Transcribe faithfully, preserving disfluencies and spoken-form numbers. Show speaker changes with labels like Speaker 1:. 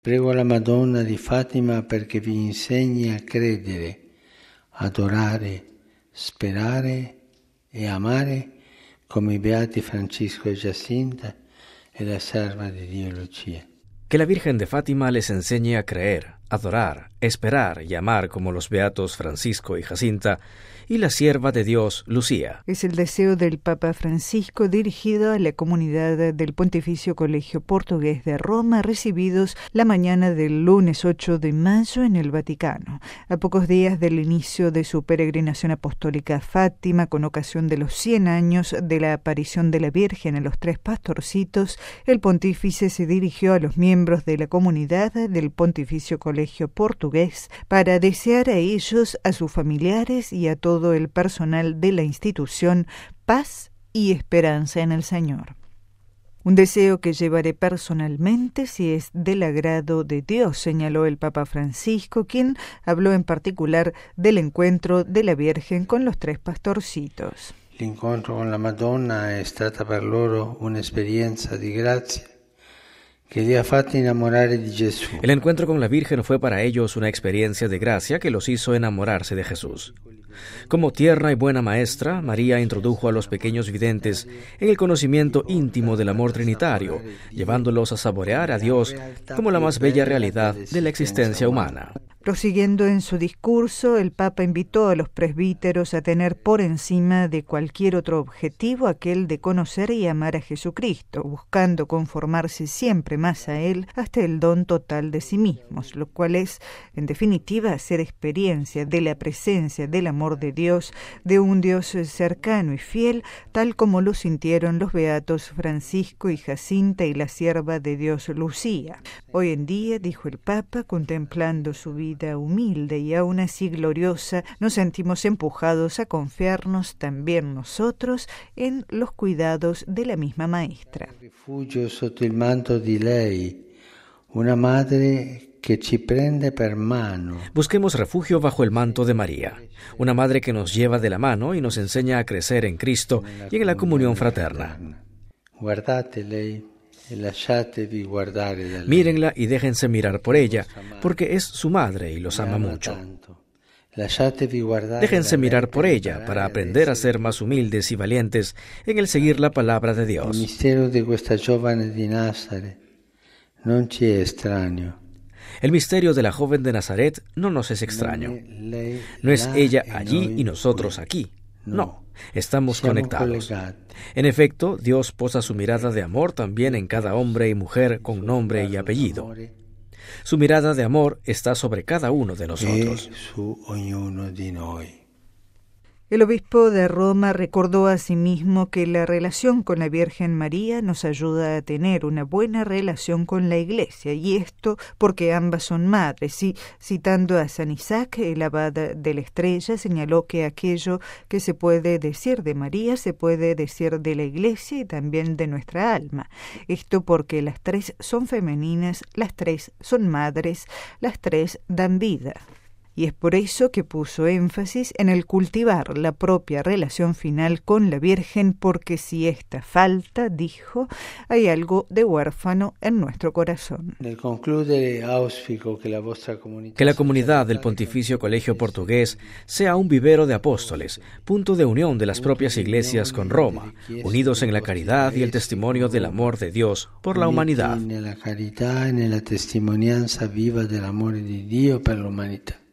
Speaker 1: Prego la Madonna di Fatima perché vi insegni a credere, adorare, sperare e amare come i beati Francisco e Giacinta e la serva di Dio Lucia.
Speaker 2: Que la Virgen de Fátima les enseñe a creer, adorar, esperar y amar como los beatos Francisco y Jacinta y la sierva de Dios, Lucía.
Speaker 3: Es el deseo del Papa Francisco dirigido a la comunidad del Pontificio Colegio Portugués de Roma, recibidos la mañana del lunes ocho de mayo en el Vaticano, a pocos días del inicio de su peregrinación apostólica a Fátima, con ocasión de los cien años de la aparición de la Virgen a los tres pastorcitos. El pontífice se dirigió a los miembros de la comunidad del Pontificio Colegio Portugués para desear a ellos, a sus familiares y a todo el personal de la institución paz y esperanza en el Señor. Un deseo que llevaré personalmente si es del agrado de Dios, señaló el Papa Francisco, quien habló en particular del encuentro de la Virgen con los tres pastorcitos.
Speaker 1: L'incontro con la Madonna è stata per loro un'esperienza di grazia que li ha fatti innamorare di Gesù.
Speaker 2: El encuentro con la Virgen fue para ellos una experiencia de gracia que los hizo enamorarse de Jesús. Como tierna y buena maestra, María introdujo a los pequeños videntes en el conocimiento íntimo del amor trinitario, llevándolos a saborear a Dios como la más bella realidad de la existencia humana.
Speaker 3: Prosiguiendo en su discurso, el Papa invitó a los presbíteros a tener por encima de cualquier otro objetivo aquel de conocer y amar a Jesucristo, buscando conformarse siempre más a Él hasta el don total de sí mismos, lo cual es, en definitiva, hacer experiencia de la presencia del amor de Dios, de un Dios cercano y fiel, tal como lo sintieron los beatos Francisco y Jacinta y la sierva de Dios Lucía. Hoy en día, dijo el Papa, contemplando su vida humilde y aún así gloriosa, nos sentimos empujados a confiarnos también nosotros en los cuidados de la misma maestra.
Speaker 1: Rifugio sotto il manto di lei, una madre que ci prende per mano.
Speaker 2: Busquemos refugio bajo el manto de María, una madre que nos lleva de la mano y nos enseña a crecer en Cristo y en la comunión fraterna.
Speaker 1: Guardate lei.
Speaker 2: Mírenla y déjense mirar por ella, porque es su madre y los ama mucho. Déjense mirar por ella para aprender a ser más humildes y valientes en el seguir la palabra de Dios.
Speaker 1: El misterio de esta joven de Nazaret no ci è estraneo.
Speaker 2: El misterio de la joven de Nazaret no nos es extraño. No es ella allí y nosotros aquí. No, estamos conectados. En efecto, Dios posa su mirada de amor también en cada hombre y mujer con nombre y apellido. Su mirada de amor está sobre cada uno de nosotros.
Speaker 3: El obispo de Roma recordó asimismo que la relación con la Virgen María nos ayuda a tener una buena relación con la Iglesia, y esto porque ambas son madres. Y citando a San Isaac, el abad de la Estrella, señaló que aquello que se puede decir de María se puede decir de la Iglesia y también de nuestra alma. Esto porque las tres son femeninas, las tres son madres, las tres dan vida. Y es por eso que puso énfasis en el cultivar la propia relación final con la Virgen, porque si esta falta, dijo, hay algo de huérfano en nuestro corazón.
Speaker 2: Que la comunidad del Pontificio Colegio Portugués sea un vivero de apóstoles, punto de unión de las propias iglesias con Roma, unidos en la caridad y el testimonio del amor de Dios por la humanidad.
Speaker 1: En la caridad y en la testimonianza viva del amor de Dios por la humanidad.